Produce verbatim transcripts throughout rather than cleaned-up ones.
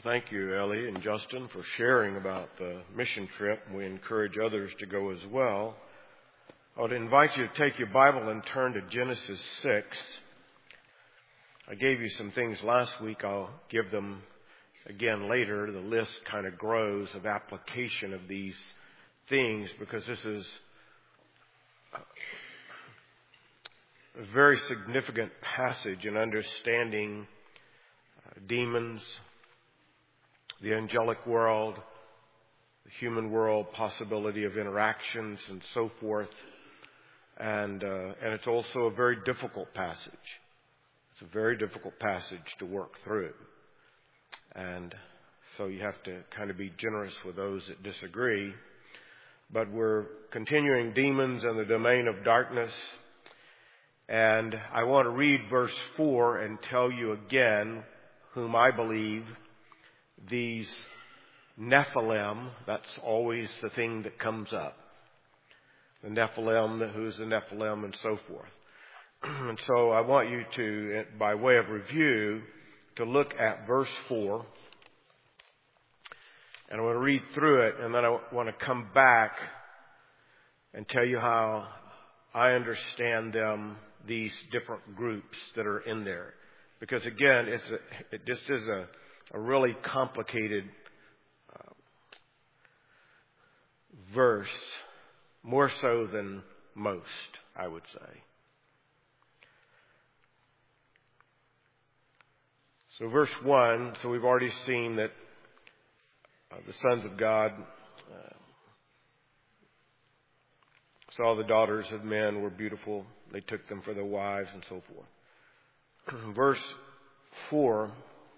thank you, Ellie and Justin, for sharing about the mission trip. We encourage others to go as well. I would invite you to take your Bible and turn to Genesis six. I gave you some things last week. I'll give them again later. The list kind of grows of application of these things because this is a very significant passage in understanding uh, demons, the angelic world, the human world, possibility of interactions and so forth. And uh, and it's also a very difficult passage. It's a very difficult passage to work through. And so you have to kind of be generous with those that disagree. But we're continuing demons in the domain of darkness. And I want to read verse four and tell you again whom I believe these Nephilim, that's always the thing that comes up. The Nephilim, who's the Nephilim, and so forth. And so I want you to, by way of review, to look at verse four. And I want to read through it, and then I want to come back and tell you how I understand them, these different groups that are in there. Because again, it's a, it just is a, a really complicated uh, verse, more so than most, I would say. So verse one, so we've already seen that uh, the sons of God uh, saw the daughters of men were beautiful. They took them for their wives and so forth. Verse four,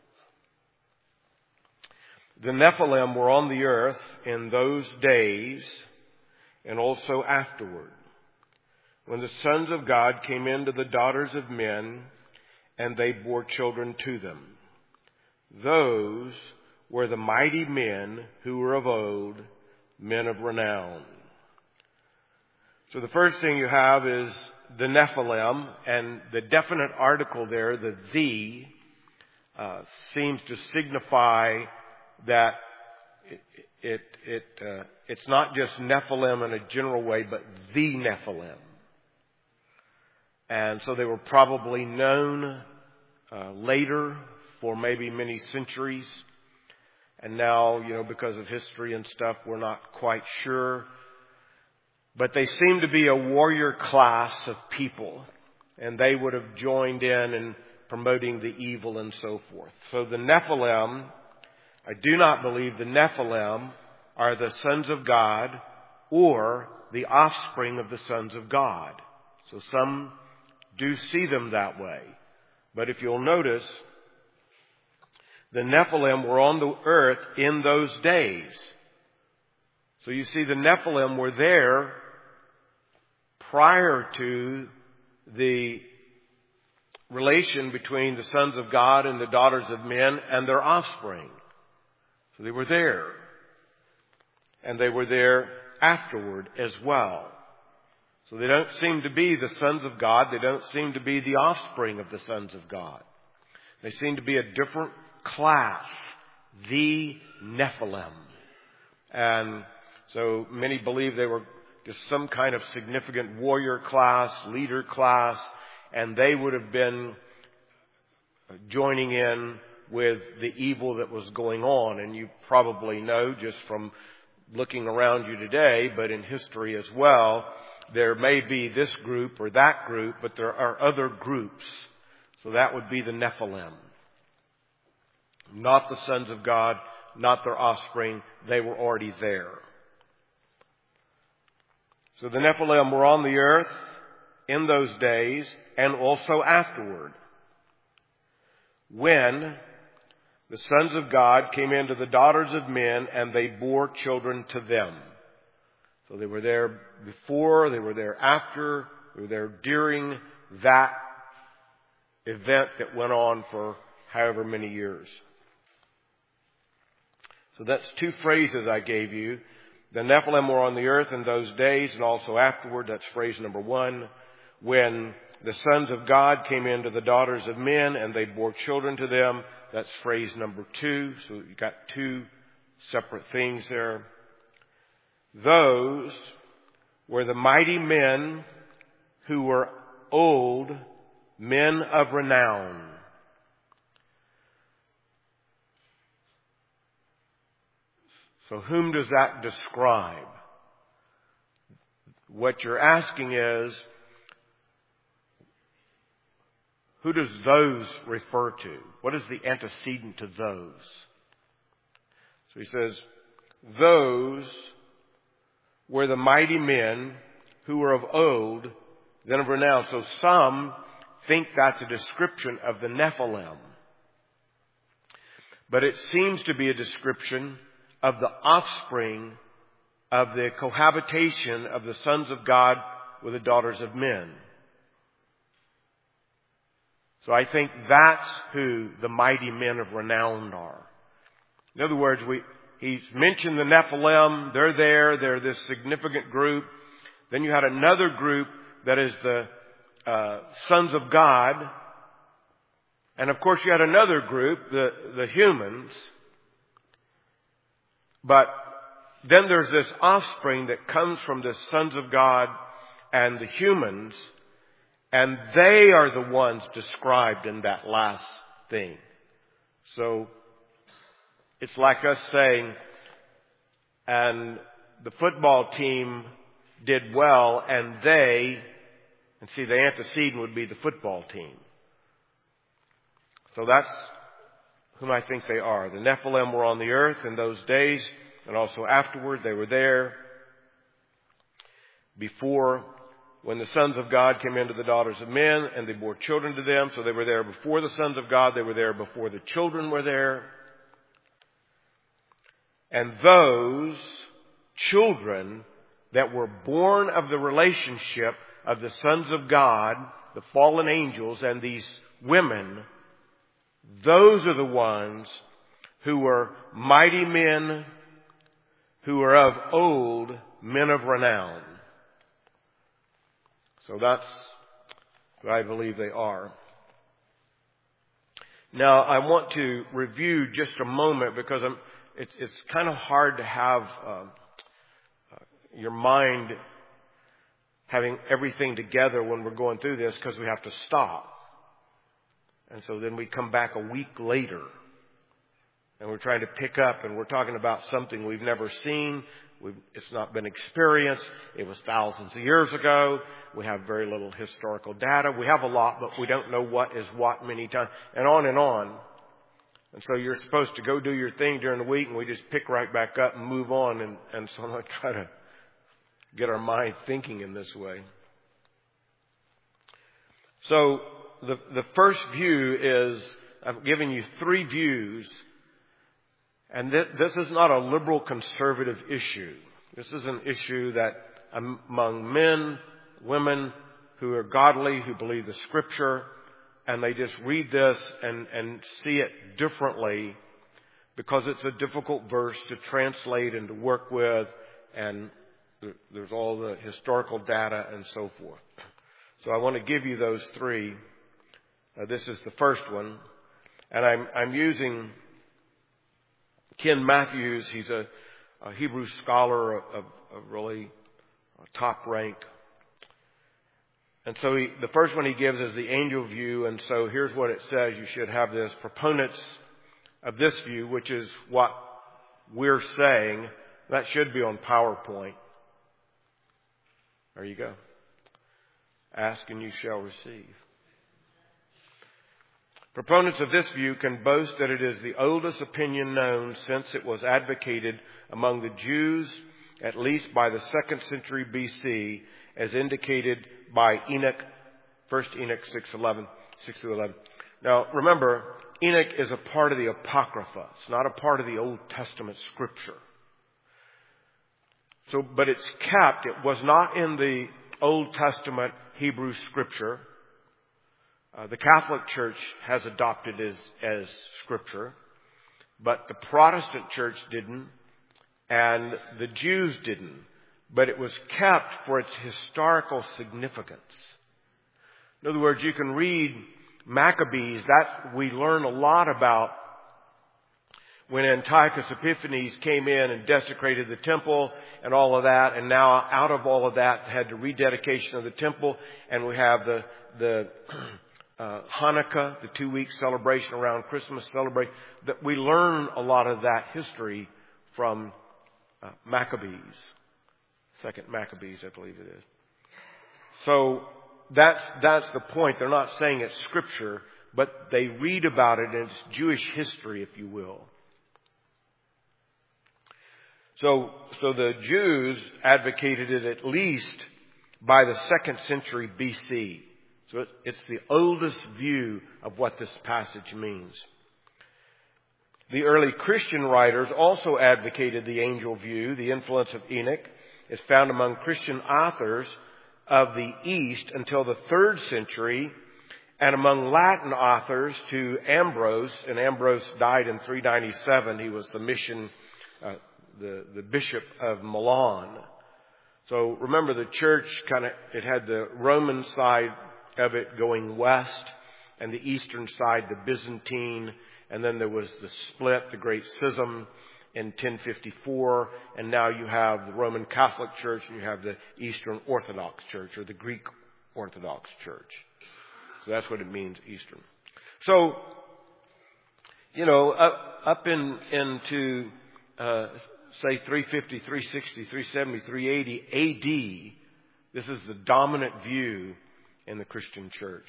the Nephilim were on the earth in those days and also afterward, when the sons of God came into the daughters of men, and they bore children to them. Those were the mighty men who were of old, men of renown. So the first thing you have is the Nephilim, and the definite article there, the the, uh, seems to signify that it, it, it uh, it's not just Nephilim in a general way, but the Nephilim. And so they were probably known uh, later for maybe many centuries. And now, you know, because of history and stuff, we're not quite sure. But they seem to be a warrior class of people. And they would have joined in in promoting the evil and so forth. So the Nephilim, I do not believe the Nephilim are the sons of God or the offspring of the sons of God. So some do see them that way. But if you'll notice, the Nephilim were on the earth in those days. So you see the Nephilim were there prior to the relation between the sons of God and the daughters of men and their offspring. So they were there. And they were there afterward as well. So they don't seem to be the sons of God. They don't seem to be the offspring of the sons of God. They seem to be a different class, the Nephilim. And so many believe they were just some kind of significant warrior class, leader class, and they would have been joining in with the evil that was going on. And you probably know just from looking around you today, but in history as well, there may be this group or that group, but there are other groups. So that would be the Nephilim. Not the sons of God, not their offspring. They were already there. So the Nephilim were on the earth in those days and also afterward, when the sons of God came into the daughters of men and they bore children to them. So they were there before, they were there after, they were there during that event that went on for however many years. So that's two phrases I gave you. The Nephilim were on the earth in those days and also afterward. That's phrase number one. When the sons of God came into the daughters of men, and they bore children to them. That's phrase number two. So you got two separate things there. Those were the mighty men who were old, men of renown. So whom does that describe? What you're asking is, who does those refer to? What is the antecedent to those? So he says, those were the mighty men who were of old, then of renown. So some think that's a description of the Nephilim. But it seems to be a description of the offspring of the cohabitation of the sons of God with the daughters of men. So I think that's who the mighty men of renown are. In other words, we, he's mentioned the Nephilim. They're there. They're this significant group. Then you had another group that is the uh, sons of God. And of course you had another group, the, the humans. But then there's this offspring that comes from the sons of God and the humans, and they are the ones described in that last thing. So it's like us saying, and the football team did well, and they, and see, the antecedent would be the football team. So that's whom I think they are. The Nephilim were on the earth in those days, and also afterward. They were there before, when the sons of God came into the daughters of men, and they bore children to them. So they were there before the sons of God. They were there before the children were there. And those children that were born of the relationship of the sons of God, the fallen angels, and these women, those are the ones who were mighty men, who are of old, men of renown. So that's what I believe they are. Now, I want to review just a moment, because I'm, it's, it's kind of hard to have uh, your mind having everything together when we're going through this, because we have to stop. And so then we come back a week later, and we're trying to pick up, and we're talking about something we've never seen. We've, it's not been experienced. It was thousands of years ago. We have very little historical data. We have a lot, but we don't know what is what many times, and on and on. And so you're supposed to go do your thing during the week, and we just pick right back up and move on. And, and so I try to get our mind thinking in this way. So the, the first view is, I've given you three views. And th- this is not a liberal conservative issue. This is an issue that among men, women who are godly, who believe the Scripture, and they just read this and, and see it differently, because it's a difficult verse to translate and to work with, and th- there's all the historical data and so forth. So I want to give you those three. Uh, this is the first one, and I'm, I'm using Ken Matthews. He's a, a Hebrew scholar of, of really top rank. And so he, the first one he gives is the angel view. And so here's what it says. You should have this. Proponents of this view, which is what we're saying, that should be on PowerPoint. There you go. Ask and you shall receive. Proponents of this view can boast that it is the oldest opinion known, since it was advocated among the Jews at least by the second century B C, as indicated by Enoch, First Enoch six eleven, six through eleven. Now, remember, Enoch is a part of the Apocrypha. It's not a part of the Old Testament Scripture. So, but it's kept. It was not in the Old Testament Hebrew Scripture. Uh, the Catholic Church has adopted as, as Scripture, but the Protestant Church didn't, and the Jews didn't. But it was kept for its historical significance. In other words, you can read Maccabees. That we learn a lot about when Antiochus Epiphanes came in and desecrated the temple and all of that. And now out of all of that had the rededication of the temple. And we have the, the, uh, Hanukkah, the two week celebration around Christmas celebrate. That we learn a lot of that history from uh, Maccabees. Second Maccabees, I believe it is. So that's, that's the point. They're not saying it's scripture, but they read about it, and it's Jewish history, if you will. So, so the Jews advocated it at least by the second century B C. So it, it's the oldest view of what this passage means. The early Christian writers also advocated the angel view. The influence of Enoch is found among Christian authors of the East until the third century, and among Latin authors to Ambrose. And Ambrose died in three ninety-seven. He was the mission uh, The, the bishop of Milan. So remember, the church kind of, it had the Roman side of it going west and the eastern side, the Byzantine. And then there was the split, the Great Schism in ten fifty-four. And now you have the Roman Catholic Church and you have the Eastern Orthodox Church, or the Greek Orthodox Church. So that's what it means, Eastern. So, you know, up, up in, into, uh, say three fifty, three sixty, three seventy, three eighty A D, this is the dominant view in the Christian church.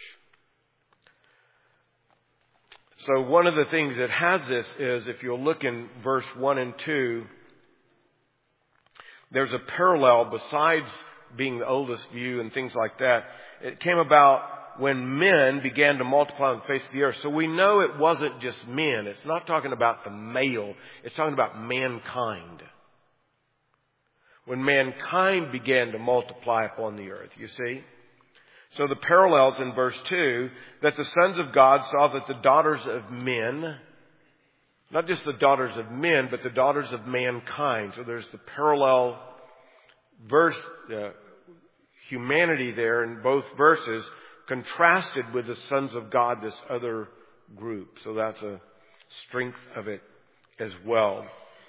So one of the things that has this is, if you'll look in verse one and two, there's a parallel besides being the oldest view and things like that. It came about when men began to multiply on the face of the earth. So we know it wasn't just men. It's not talking about the male. It's talking about mankind. When mankind began to multiply upon the earth, you see. So the parallels in verse two, that the sons of God saw that the daughters of men, not just the daughters of men, but the daughters of mankind. So there's the parallel verse, uh, humanity there in both verses, contrasted with the sons of God, this other group. So that's a strength of it as well.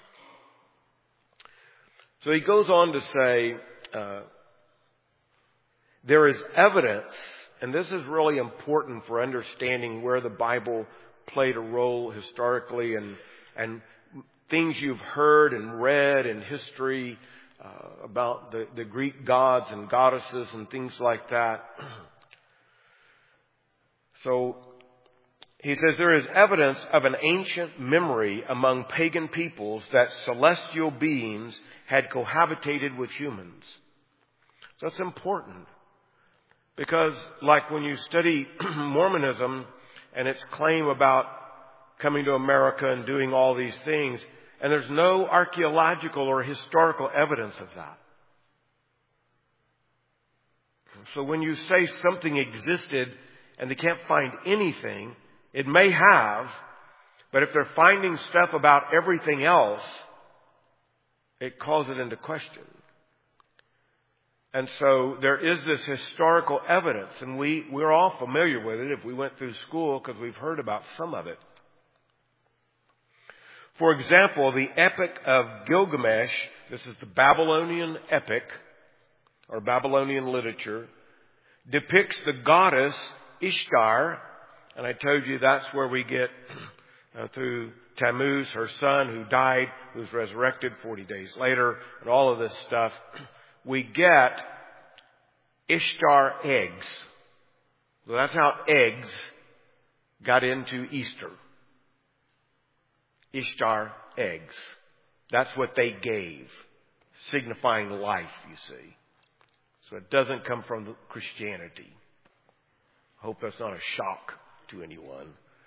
So he goes on to say, uh, there is evidence, and this is really important for understanding where the Bible played a role historically, and, and things you've heard and read in history uh, about the, the Greek gods and goddesses and things like that. So he says there is evidence of an ancient memory among pagan peoples that celestial beings had cohabitated with humans. So that's important. Because like when you study Mormonism and its claim about coming to America and doing all these things, and there's no archaeological or historical evidence of that. So when you say something existed and they can't find anything, it may have, but if they're finding stuff about everything else, it calls it into question. And so there is this historical evidence, and we, we're all familiar with it if we went through school because we've heard about some of it. For example, the Epic of Gilgamesh, this is the Babylonian epic, or Babylonian literature, depicts the goddess Ishtar, and I told you that's where we get uh, through Tammuz, her son who died, who was resurrected forty days later, and all of this stuff. We get Ishtar eggs. So that's how eggs got into Easter. Ishtar eggs. That's what they gave, signifying life, you see. So it doesn't come from Christianity. I hope that's not a shock to anyone.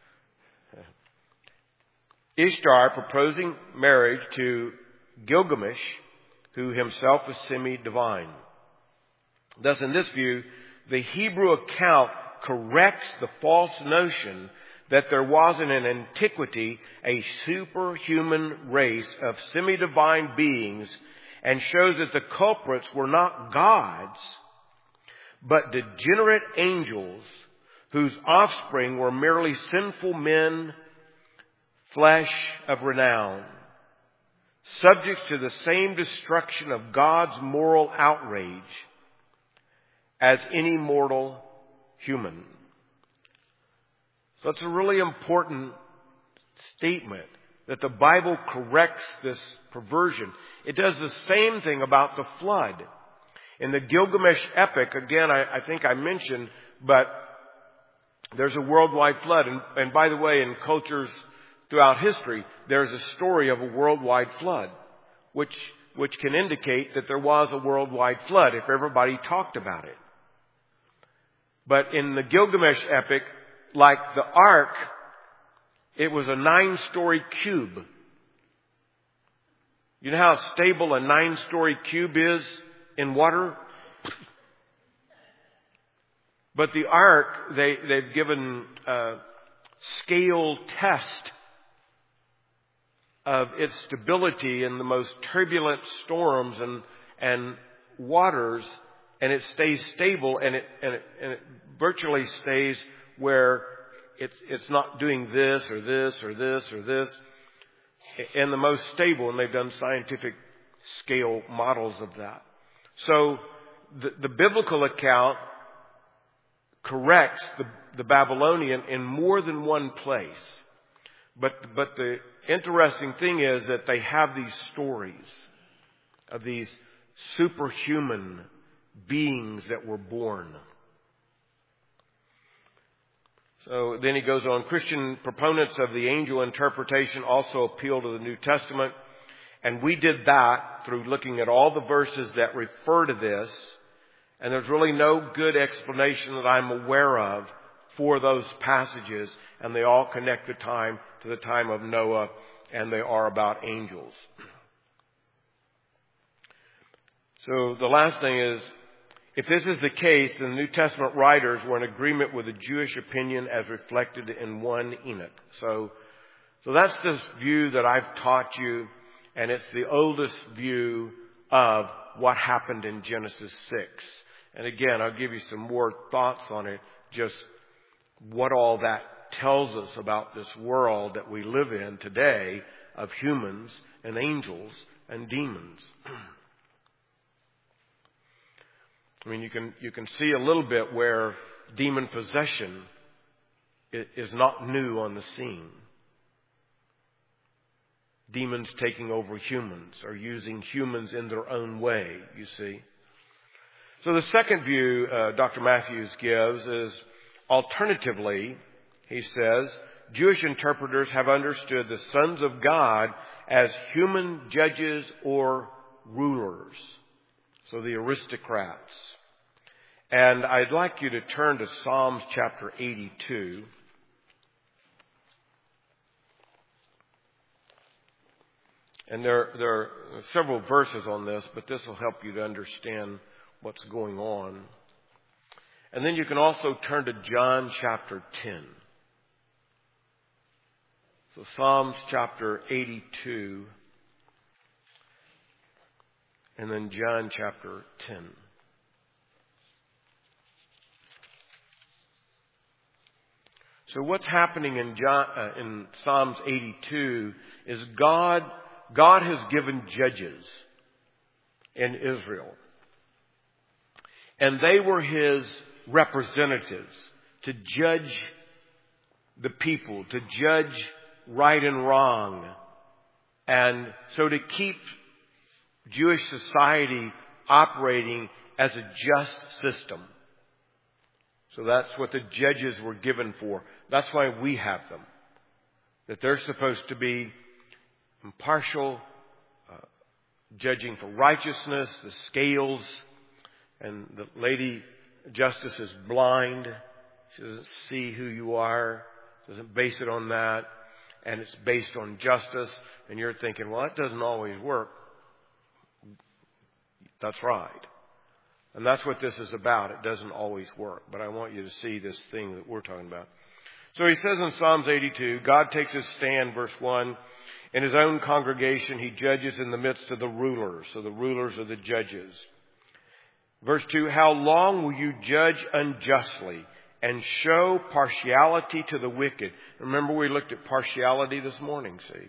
Ishtar proposing marriage to Gilgamesh, who himself was semi-divine. Thus, in this view, the Hebrew account corrects the false notion that there was in antiquity a superhuman race of semi-divine beings, and shows that the culprits were not gods, but degenerate angels whose offspring were merely sinful men, flesh of renown, subject to the same destruction of God's moral outrage as any mortal human. So it's a really important statement that the Bible corrects this perversion. It does the same thing about the flood. In the Gilgamesh epic, again, I, I think I mentioned, but there's a worldwide flood. And, and by the way, in cultures throughout history, there's a story of a worldwide flood, which, which can indicate that there was a worldwide flood if everybody talked about it. But in the Gilgamesh epic, like the ark, it was a nine-story cube. You know how stable a nine-story cube is in water? But the ark, they, they've given a scale test of its stability in the most turbulent storms and, and waters, and it stays stable, and it, and it, and it virtually stays where it's, it's not doing this or this or this or this. And the most stable, and they've done scientific scale models of that. So the, the biblical account corrects the, the Babylonian in more than one place. But, but the interesting thing is that they have these stories of these superhuman beings that were born. So then he goes on, Christian proponents of the angel interpretation also appeal to the New Testament. And we did that through looking at all the verses that refer to this. And there's really no good explanation that I'm aware of for those passages. And they all connect the time to the time of Noah, and they are about angels. So the last thing is, if this is the case, then the New Testament writers were in agreement with the Jewish opinion as reflected in First Enoch. So, so that's this view that I've taught you, and it's the oldest view of what happened in Genesis six. And again, I'll give you some more thoughts on it, just what all that tells us about this world that we live in today of humans and angels and demons. I mean, you can, you can see a little bit where demon possession is not new on the scene. Demons taking over humans or using humans in their own way, you see. So the second view uh, Doctor Matthews gives is, alternatively, he says, Jewish interpreters have understood the sons of God as human judges or rulers. So the aristocrats. And I'd like you to turn to Psalms chapter eighty-two. And there, there are several verses on this, but this will help you to understand what's going on. And then you can also turn to John chapter ten. So Psalms chapter eighty-two. And then John chapter ten. So what's happening in, John, uh, in Psalms eighty-two is God, God has given judges in Israel. And they were His representatives to judge the people, to judge right and wrong. And so to keep Jewish society operating as a just system. So that's what the judges were given for. That's why we have them. That they're supposed to be impartial, uh, judging for righteousness, the scales, and the lady justice is blind. She doesn't see who you are, doesn't base it on that, and it's based on justice. And you're thinking, well, that doesn't always work. That's right. And that's what this is about. It doesn't always work. But I want you to see this thing that we're talking about. So he says in Psalms eighty-two, God takes his stand, verse one. In his own congregation, he judges in the midst of the rulers. So the rulers are the judges. Verse two, how long will you judge unjustly and show partiality to the wicked? Remember, we looked at partiality this morning, see?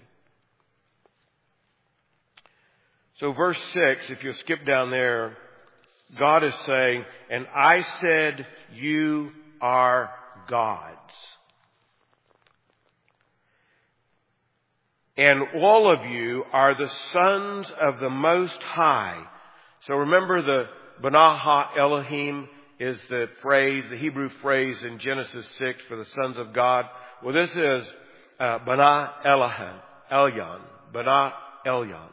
So verse six, if you'll skip down there, God is saying, and I said, you are gods. And all of you are the sons of the Most High. So remember, the B'nai Ha Elohim is the phrase, the Hebrew phrase in Genesis six for the sons of God. Well, this is uh, B'nai Elohim, Elyon, B'nai Elyon.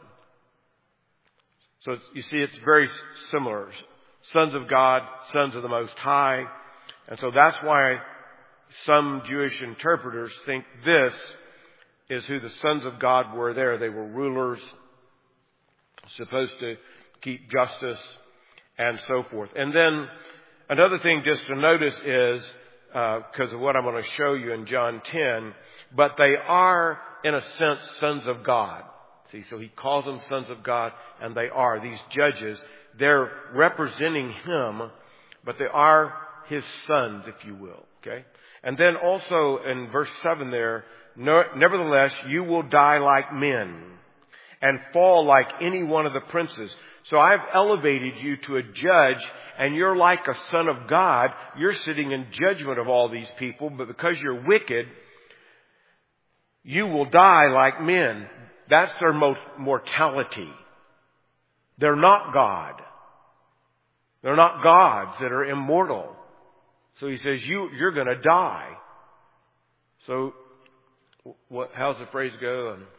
So you see, it's very similar. Sons of God, sons of the Most High. And so that's why some Jewish interpreters think this is who the sons of God were there. They were rulers, supposed to keep justice, and so forth. And then another thing just to notice is, because uh, of what I'm going to show you in John ten, but they are, in a sense, sons of God. See, so he calls them sons of God, and they are. These judges, they're representing him, but they are his sons, if you will. Okay? And then also in verse seven there, nevertheless, you will die like men and fall like any one of the princes. So I've elevated you to a judge, and you're like a son of God. You're sitting in judgment of all these people, but because you're wicked, you will die like men. That's their mortality. They're not God. They're not gods that are immortal. So he says, you, you're going to die. So what, how's the phrase go? And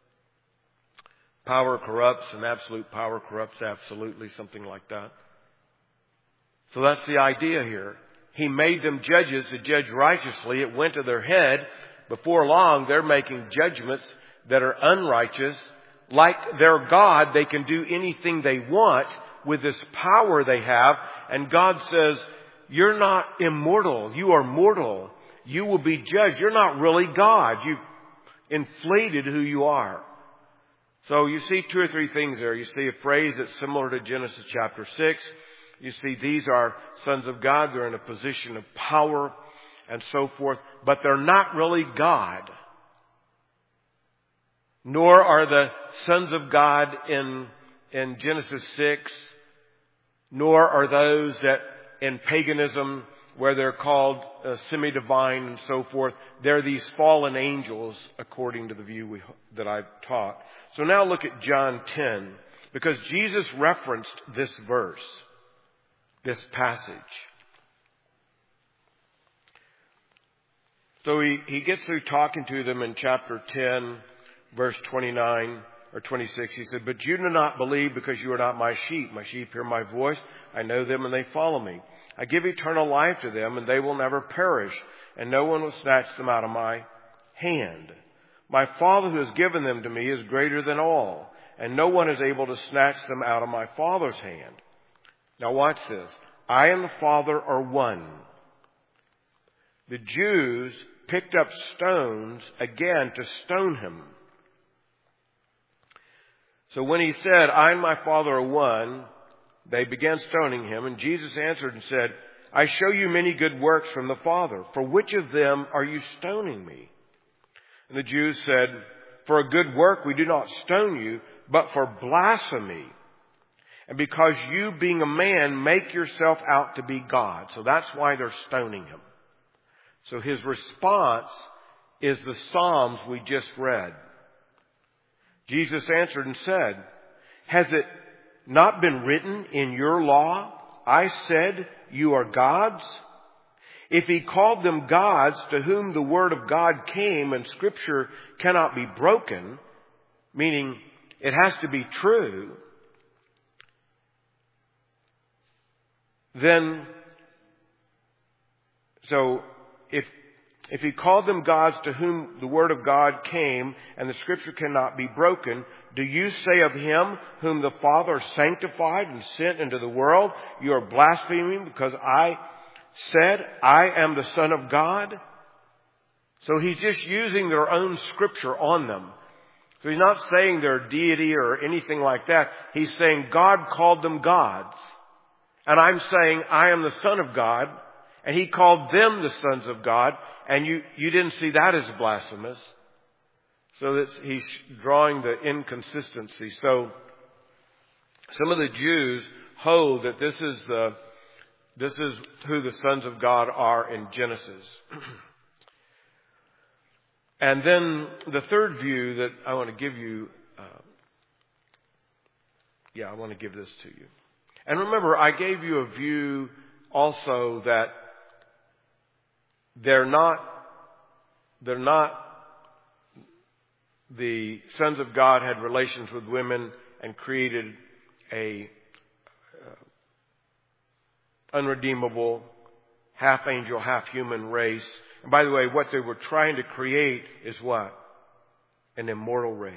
power corrupts and absolute power corrupts absolutely, something like that. So that's the idea here. He made them judges to judge righteously. It went to their head. Before long, they're making judgments that are unrighteous. Like their God, they can do anything they want with this power they have. And God says, you're not immortal. You are mortal. You will be judged. You're not really God. You've inflated who you are. So you see two or three things there. You see a phrase that's similar to Genesis chapter six. You see these are sons of God. They're in a position of power and so forth. But they're not really God. Nor are the sons of God in, in Genesis six. Nor are those that in paganism where they're called uh, semi-divine and so forth. They're these fallen angels according to the view we, that I've taught. So now look at John ten, because Jesus referenced this verse, this passage. So he, he gets through talking to them in chapter ten, verse twenty-nine or twenty-six. He said, but you do not believe because you are not my sheep. My sheep hear my voice. I know them and they follow me. I give eternal life to them and they will never perish, and no one will snatch them out of my hand. My Father who has given them to me is greater than all, and no one is able to snatch them out of my Father's hand. Now watch this. I and the Father are one. The Jews picked up stones again to stone him. So when he said, I and my Father are one, they began stoning him, and Jesus answered and said, I show you many good works from the Father. For which of them are you stoning me? And the Jews said, for a good work we do not stone you, but for blasphemy. And because you, being a man, make yourself out to be God. So that's why they're stoning him. So his response is the Psalms we just read. Jesus answered and said, has it not been written in your law, I said, you are gods? If he called them gods to whom the word of God came and scripture cannot be broken, meaning it has to be true, then, so if If he called them gods to whom the word of God came and the scripture cannot be broken, do you say of him whom the Father sanctified and sent into the world, you are blaspheming because I said, I am the Son of God? So he's just using their own scripture on them. So he's not saying they're deity or anything like that. He's saying God called them gods. And I'm saying, I am the Son of God. And he called them the sons of God. And you, you didn't see that as blasphemous. So that's, he's drawing the inconsistency. So some of the Jews hold that this is the, this is who the sons of God are in Genesis. And then the third view that I want to give you, uh, yeah, I want to give this to you. And remember, I gave you a view also that they're not, they're not, the sons of God had relations with women and created a uh, unredeemable, half angel, half human race. And by the way, what they were trying to create is what? An immortal race.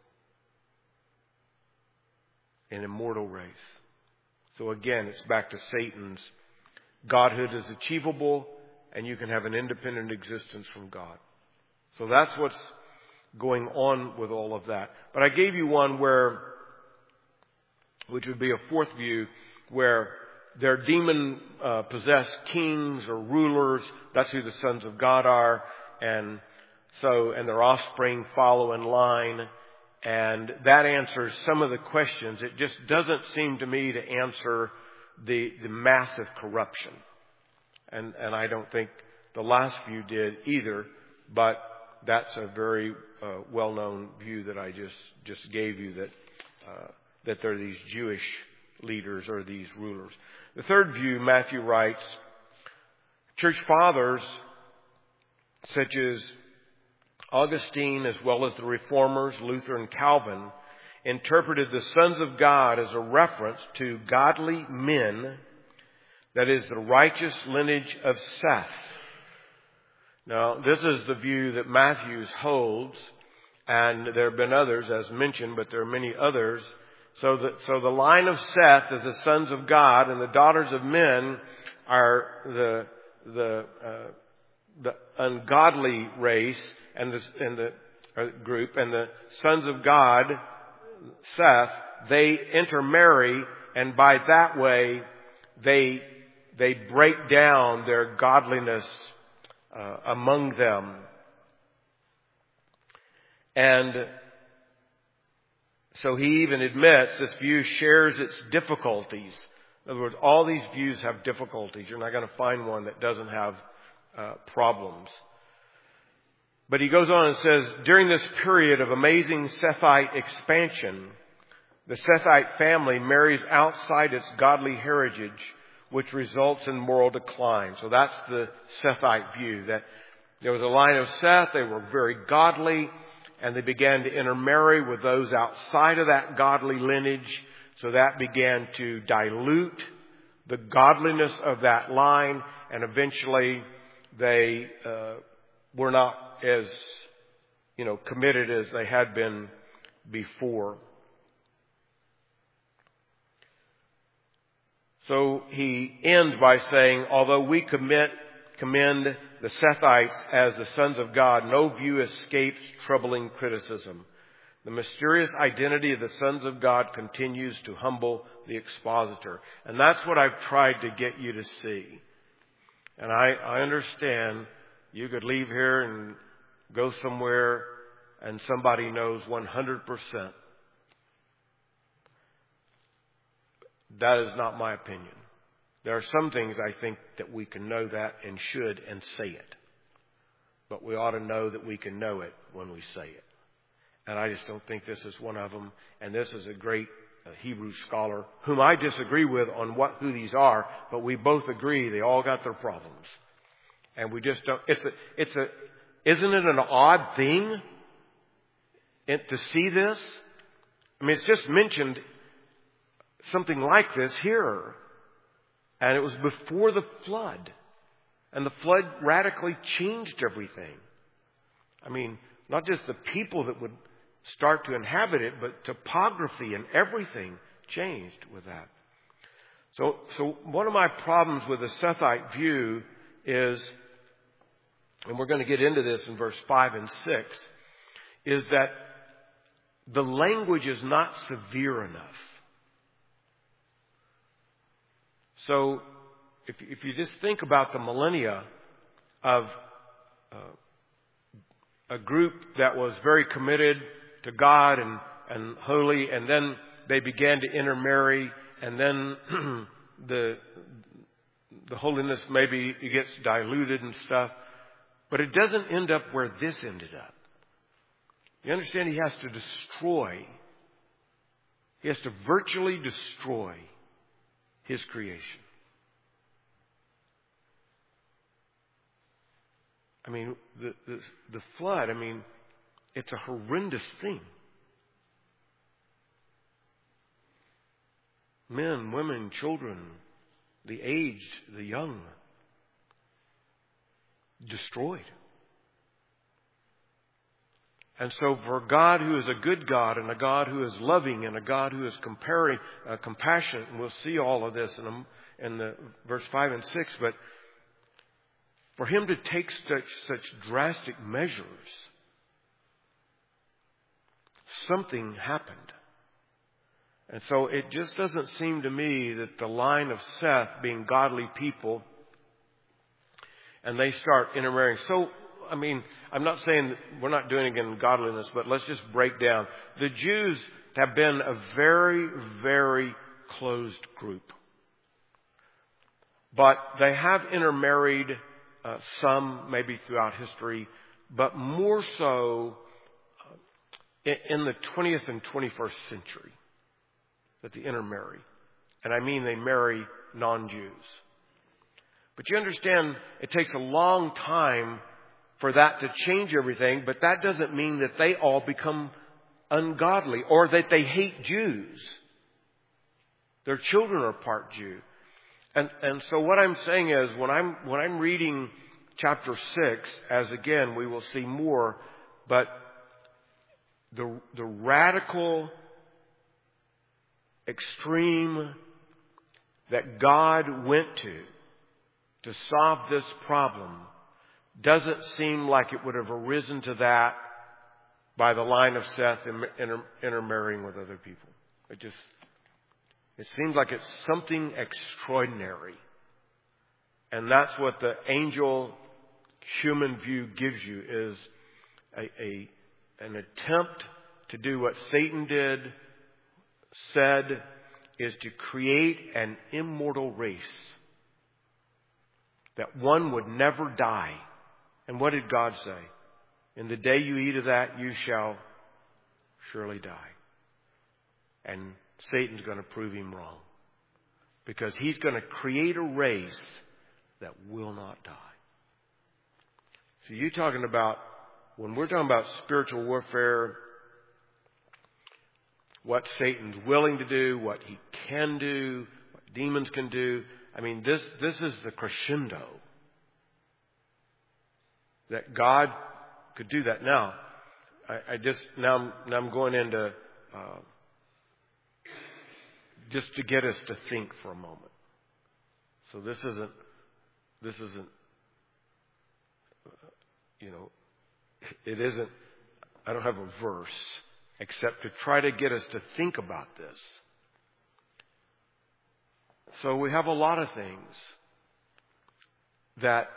An immortal race. So again, it's back to Satan's godhood is achievable, and you can have an independent existence from God. So that's what's going on with all of that. But I gave you one where, which would be a fourth view, where they're demon-possessed uh, kings or rulers. That's who the sons of God are. And so, and their offspring follow in line. And that answers some of the questions. It just doesn't seem to me to answer the, the massive corruption. And, and I don't think the last view did either, but that's a very uh, well-known view that I just, just gave you, that, uh, that they're these Jewish leaders or these rulers. The third view, Matthew writes, church fathers such as Augustine, as well as the Reformers, Luther and Calvin, interpreted the sons of God as a reference to godly men, that is, the righteous lineage of Seth. Now, this is the view that Matthews holds, and there have been others, as mentioned, but there are many others. So that, so the line of Seth is the sons of God, and the daughters of men are the, the, uh, the ungodly race, and the, and the uh, group, and the sons of God, Seth, they intermarry, and by that way, they, they break down their godliness uh, among them. And so he even admits this view shares its difficulties. In other words, all these views have difficulties. You're not going to find one that doesn't have uh, problems. But he goes on and says, during this period of amazing Sethite expansion, the Sethite family marries outside its godly heritage, which results in moral decline. So that's the Sethite view, that there was a line of Seth, they were very godly, and they began to intermarry with those outside of that godly lineage. So that began to dilute the godliness of that line, and eventually they uh, were not as, you know, committed as they had been before. So he ends by saying, although we commit, commend the Sethites as the sons of God, no view escapes troubling criticism. The mysterious identity of the sons of God continues to humble the expositor. And that's what I've tried to get you to see. And I, I understand you could leave here and go somewhere and somebody knows one hundred percent. That is not my opinion. There are some things I think that we can know that and should and say it. But we ought to know that we can know it when we say it. And I just don't think this is one of them. And this is a great uh, Hebrew scholar whom I disagree with on what who these are, but we both agree they all got their problems. And we just don't, it's a, it's a, isn't it an odd thing it, to see this? I mean, it's just mentioned something like this here. And it was before the flood. And the flood radically changed everything. I mean, not just the people that would start to inhabit it, but topography and everything changed with that. So, so one of my problems with the Sethite view is, and we're going to get into this in verse five and six, is that the language is not severe enough. So if, if you just think about the millennia of uh, a group that was very committed to God and, and holy, and then they began to intermarry, and then the the holiness maybe it gets diluted and stuff, but it doesn't end up where this ended up. You understand? He has to destroy. He has to virtually destroy his creation. I mean, the, the, the flood, I mean, it's a horrendous thing. Men, women, children, the aged, the young, destroyed. And so for God who is a good God and a God who is loving and a God who is comparing, uh, compassionate, and we'll see all of this in, a, in the verse five and six, but for him to take such, such drastic measures, something happened. And so it just doesn't seem to me that the line of Seth being godly people, and they start intermarrying. So, I mean, I'm not saying that we're not doing it in godliness, but let's just break down. The Jews have been a very, very closed group. But they have intermarried uh, some, maybe throughout history, but more so uh, in, in the twentieth and twenty-first century that they intermarry. And I mean they marry non-Jews. But you understand, it takes a long time for that to change everything, but that doesn't mean that they all become ungodly or that they hate Jews. Their children are part Jew. And and so what I'm saying is, when I'm when I'm reading chapter six, as again we will see more, but the the radical extreme that God went to to solve this problem doesn't seem like it would have arisen to that by the line of Seth inter- intermarrying with other people. It just, it seems like it's something extraordinary. And that's what the angel human view gives you, is a, a an attempt to do what Satan did, said, is to create an immortal race. That one would never die. And what did God say? In the day you eat of that, you shall surely die. And Satan's going to prove him wrong. Because he's going to create a race that will not die. So you're talking about, when we're talking about spiritual warfare, what Satan's willing to do, what he can do, what demons can do. I mean, this this is the crescendo. That God could do that. Now, I, I just, now I'm, now I'm going into, uh, just to get us to think for a moment. So this isn't, this isn't, you know, it isn't, I don't have a verse, except to try to get us to think about this. So we have a lot of things that,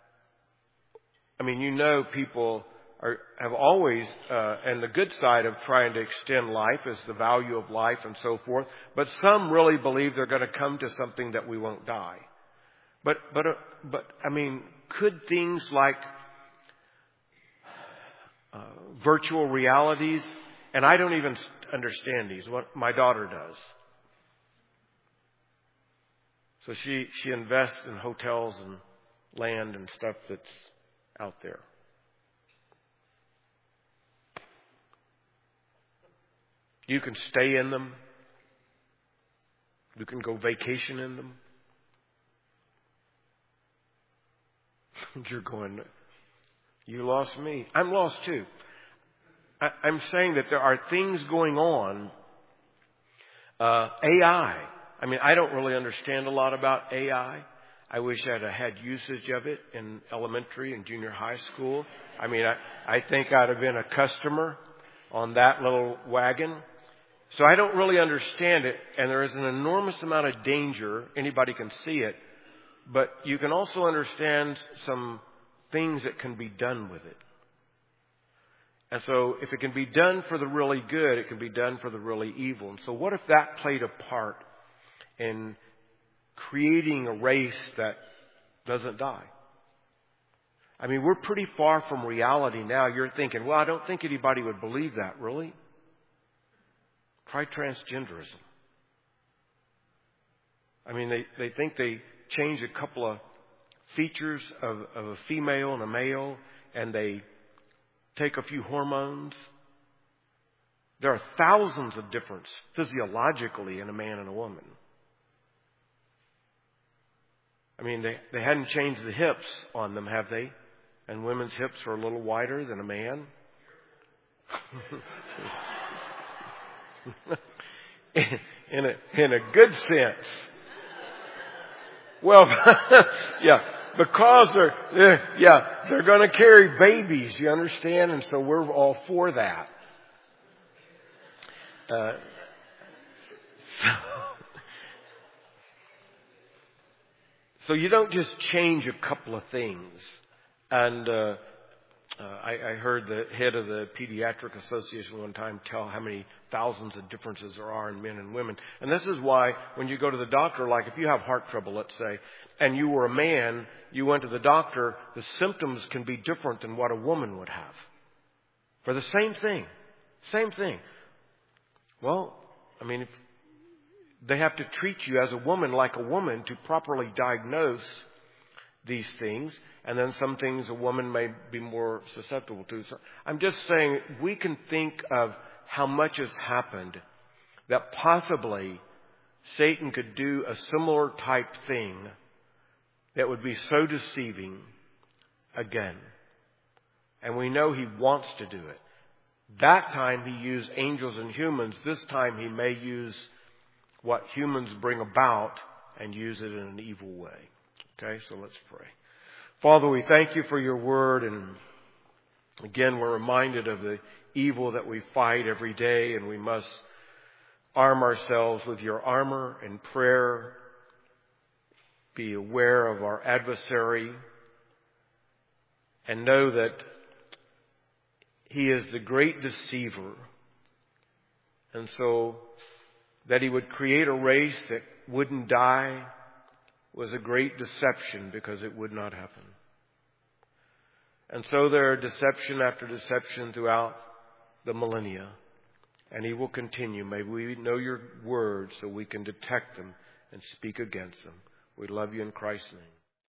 I mean, you know, people are, have always, uh, and the good side of trying to extend life is the value of life and so forth. But some really believe they're going to come to something that we won't die. But, but, uh, but, I mean, could things like uh, virtual realities, and I don't even understand these, what my daughter does. So she, she invests in hotels and land and stuff that's out there. You can stay in them. You can go vacation in them. You're going, you lost me. I'm lost too. I, I'm saying that there are things going on. Uh, A I. I mean, I don't really understand a lot about A I. I wish I'd have had usage of it in elementary and junior high school. I mean, I, I think I'd have been a customer on that little wagon. So I don't really understand it, and there is an enormous amount of danger. Anybody can see it, but you can also understand some things that can be done with it. And so if it can be done for the really good, it can be done for the really evil. And so what if that played a part in creating a race that doesn't die? I mean, we're pretty far from reality now. You're thinking, well, I don't think anybody would believe that. Really? Try transgenderism. I mean, they, they think they change a couple of features of, of a female and a male, and they take a few hormones. There are thousands of differences physiologically in a man and a woman. I mean, they, they hadn't changed the hips on them, have they? And women's hips are a little wider than a man. in a in a good sense. Well, yeah, because they're, they're yeah they're going to carry babies, you understand, and so we're all for that. Uh, so, so you don't just change a couple of things. And uh, uh, I, I heard the head of the Pediatric Association one time tell how many thousands of differences there are in men and women. And this is why when you go to the doctor, like if you have heart trouble, let's say, and you were a man, you went to the doctor, the symptoms can be different than what a woman would have. For the same thing. Same thing. Well, I mean, if they have to treat you as a woman like a woman to properly diagnose these things, and then some things a woman may be more susceptible to. So I'm just saying we can think of how much has happened that possibly Satan could do a similar type thing that would be so deceiving again. And we know he wants to do it. That time he used angels and humans. This time he may use what humans bring about and use it in an evil way. Okay, so let's pray. Father, we thank you for your word. And again, we're reminded of the evil that we fight every day. And we must arm ourselves with your armor and prayer. Be aware of our adversary. And know that he is the great deceiver. And so that he would create a race that wouldn't die was a great deception, because it would not happen. And so there are deception after deception throughout the millennia. And he will continue. May we know your word so we can detect them and speak against them. We love you in Christ's name.